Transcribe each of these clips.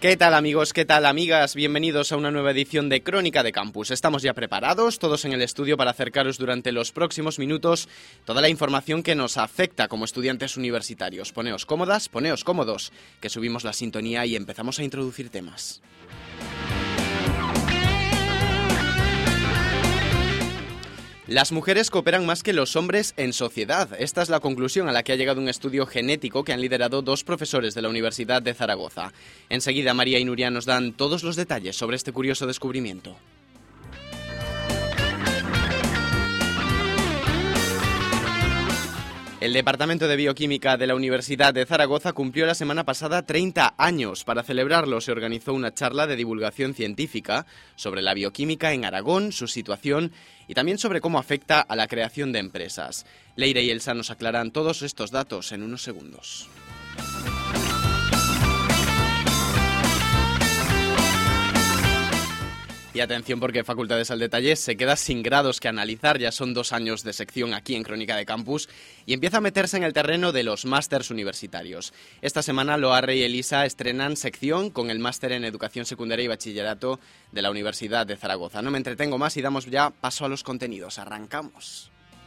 ¿Qué tal amigos? ¿Qué tal amigas? Bienvenidos a una nueva edición de Crónica de Campus. Estamos ya preparados, todos en el estudio, para acercaros durante los próximos minutos toda la información que nos afecta como estudiantes universitarios. Poneos cómodas, poneos cómodos, que subimos la sintonía y empezamos a introducir temas. Las mujeres cooperan más que los hombres en sociedad. Esta es la conclusión a la que ha llegado un estudio genético que han liderado dos profesores de la Universidad de Zaragoza. Enseguida María y Nuria nos dan todos los detalles sobre este curioso descubrimiento. El Departamento de Bioquímica de la Universidad de Zaragoza cumplió la semana pasada 30 años. Para celebrarlo se organizó una charla de divulgación científica sobre la bioquímica en Aragón, su situación y también sobre cómo afecta a la creación de empresas. Leire y Elsa nos aclaran todos estos datos en unos segundos. Y atención porque Facultades al Detalle se queda sin grados que analizar, ya son 2 años de sección aquí en Crónica de Campus y empieza a meterse en el terreno de los másters universitarios. Esta semana Loarre y Elisa estrenan sección con el máster en Educación Secundaria y Bachillerato de la Universidad de Zaragoza. No me entretengo más y damos ya paso a los contenidos. Arrancamos.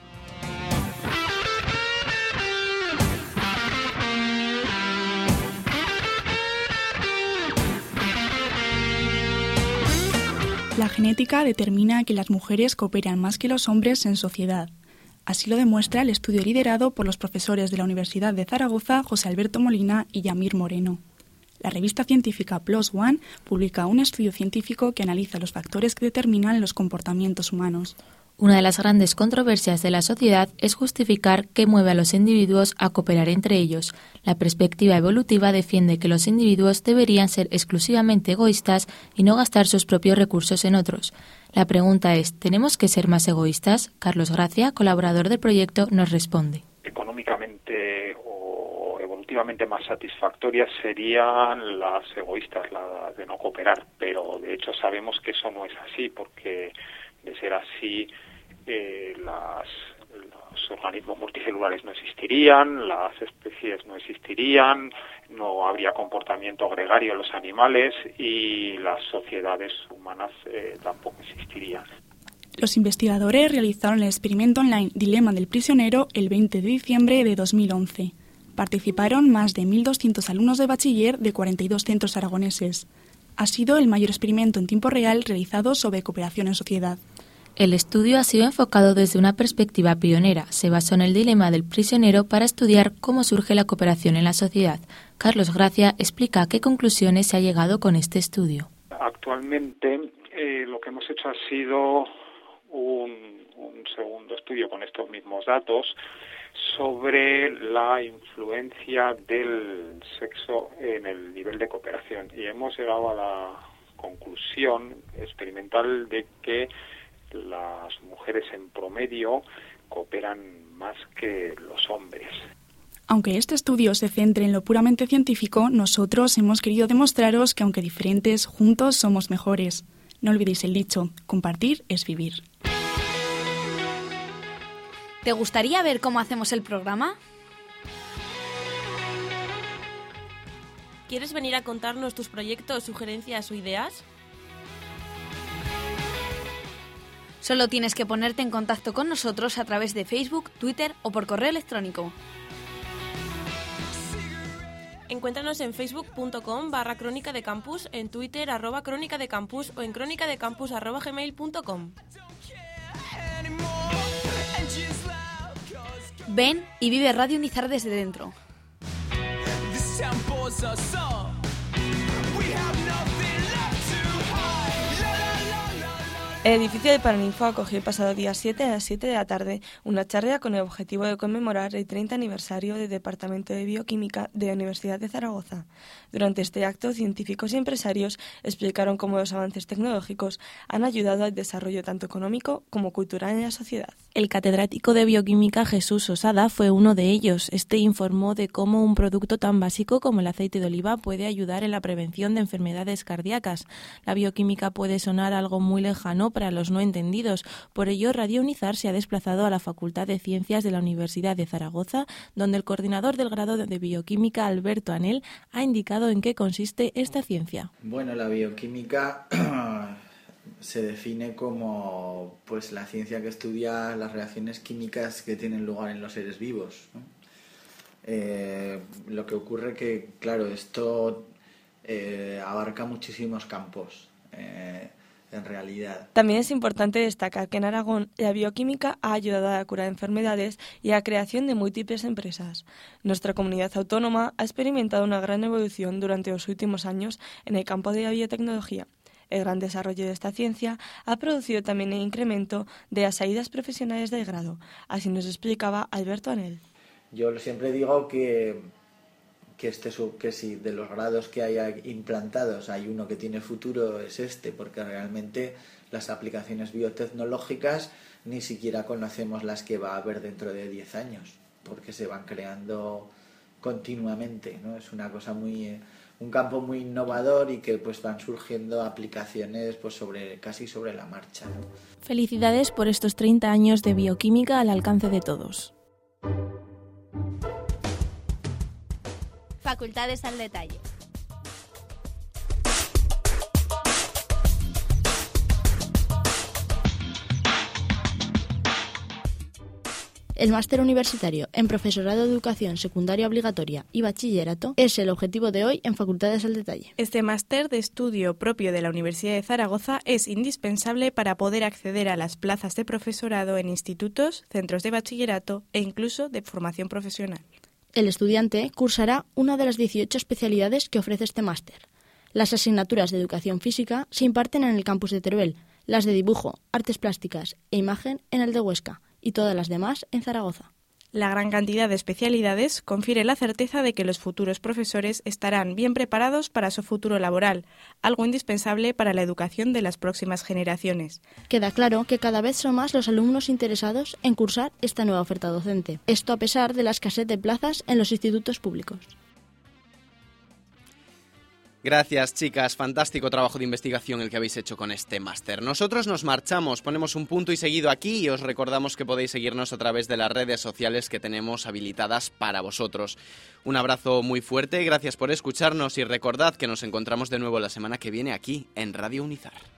La genética determina que las mujeres cooperan más que los hombres en sociedad. Así lo demuestra el estudio liderado por los profesores de la Universidad de Zaragoza, José Alberto Molina y Yamir Moreno. La revista científica PLOS ONE publica un estudio científico que analiza los factores que determinan los comportamientos humanos. Una de las grandes controversias de la sociedad es justificar qué mueve a los individuos a cooperar entre ellos. La perspectiva evolutiva defiende que los individuos deberían ser exclusivamente egoístas y no gastar sus propios recursos en otros. La pregunta es, ¿tenemos que ser más egoístas? Carlos Gracia, colaborador del proyecto, nos responde. Económicamente o evolutivamente más satisfactorias serían las egoístas, las de no cooperar, pero de hecho sabemos que eso no es así, porque de ser así, los organismos multicelulares no existirían, las especies no existirían, no habría comportamiento gregario en los animales y las sociedades humanas tampoco existirían. Los investigadores realizaron el experimento online Dilema del prisionero el 20 de diciembre de 2011. Participaron más de 1.200 alumnos de bachiller de 42 centros aragoneses. Ha sido el mayor experimento en tiempo real realizado sobre cooperación en sociedad. El estudio ha sido enfocado desde una perspectiva pionera. Se basó en el dilema del prisionero para estudiar cómo surge la cooperación en la sociedad. Carlos Gracia explica a qué conclusiones se ha llegado con este estudio. Actualmente lo que hemos hecho ha sido un segundo estudio con estos mismos datos sobre la influencia del sexo en el nivel de cooperación. Y hemos llegado a la conclusión experimental de que las mujeres en promedio cooperan más que los hombres. Aunque este estudio se centre en lo puramente científico, nosotros hemos querido demostraros que aunque diferentes, juntos somos mejores. No olvidéis el dicho, compartir es vivir. ¿Te gustaría ver cómo hacemos el programa? ¿Quieres venir a contarnos tus proyectos, sugerencias o ideas? Solo tienes que ponerte en contacto con nosotros a través de Facebook, Twitter o por correo electrónico. Encuéntranos en facebook.com/Crónica de Campus, en Twitter @Crónica de Campus o en cronicadecampus@gmail.com. Ven y vive Radio Nizar desde dentro. El edificio de Paraninfo acogió el pasado día 7 a las 7 de la tarde una charla con el objetivo de conmemorar el 30 aniversario del Departamento de Bioquímica de la Universidad de Zaragoza. Durante este acto, científicos y empresarios explicaron cómo los avances tecnológicos han ayudado al desarrollo tanto económico como cultural en la sociedad. El catedrático de bioquímica Jesús Osada fue uno de ellos. Este informó de cómo un producto tan básico como el aceite de oliva puede ayudar en la prevención de enfermedades cardíacas. La bioquímica puede sonar algo muy lejano para los no entendidos. Por ello, Radio Unizar se ha desplazado a la Facultad de Ciencias de la Universidad de Zaragoza, donde el coordinador del grado de bioquímica, Alberto Anel, ha indicado en qué consiste esta ciencia. Bueno, la bioquímica se define como pues la ciencia que estudia las reacciones químicas que tienen lugar en los seres vivos, ¿no? Lo que ocurre que, claro, esto abarca muchísimos campos, en realidad. También es importante destacar que en Aragón la bioquímica ha ayudado a la cura de enfermedades y a la creación de múltiples empresas. Nuestra comunidad autónoma ha experimentado una gran evolución durante los últimos años en el campo de la biotecnología. El gran desarrollo de esta ciencia ha producido también el incremento de las salidas profesionales del grado, así nos explicaba Alberto Anel. Yo siempre digo que si de los grados que hay implantados hay uno que tiene futuro es este, porque realmente las aplicaciones biotecnológicas ni siquiera conocemos las que va a haber dentro de 10 años, porque se van creando continuamente, ¿no? Es una cosa un campo muy innovador y que pues van surgiendo aplicaciones pues casi sobre la marcha, ¿no? Felicidades por estos 30 años de bioquímica al alcance de todos. Facultades al detalle. El máster universitario en profesorado de educación secundaria obligatoria y bachillerato es el objetivo de hoy en Facultades al Detalle. Este máster de estudio propio de la Universidad de Zaragoza es indispensable para poder acceder a las plazas de profesorado en institutos, centros de bachillerato e incluso de formación profesional. El estudiante cursará una de las 18 especialidades que ofrece este máster. Las asignaturas de educación física se imparten en el campus de Teruel, las de dibujo, artes plásticas e imagen en el de Huesca y todas las demás en Zaragoza. La gran cantidad de especialidades confiere la certeza de que los futuros profesores estarán bien preparados para su futuro laboral, algo indispensable para la educación de las próximas generaciones. Queda claro que cada vez son más los alumnos interesados en cursar esta nueva oferta docente. Esto a pesar de la escasez de plazas en los institutos públicos. Gracias, chicas. Fantástico trabajo de investigación el que habéis hecho con este máster. Nosotros nos marchamos, ponemos un punto y seguido aquí y os recordamos que podéis seguirnos a través de las redes sociales que tenemos habilitadas para vosotros. Un abrazo muy fuerte, gracias por escucharnos y recordad que nos encontramos de nuevo la semana que viene aquí en Radio Unizar.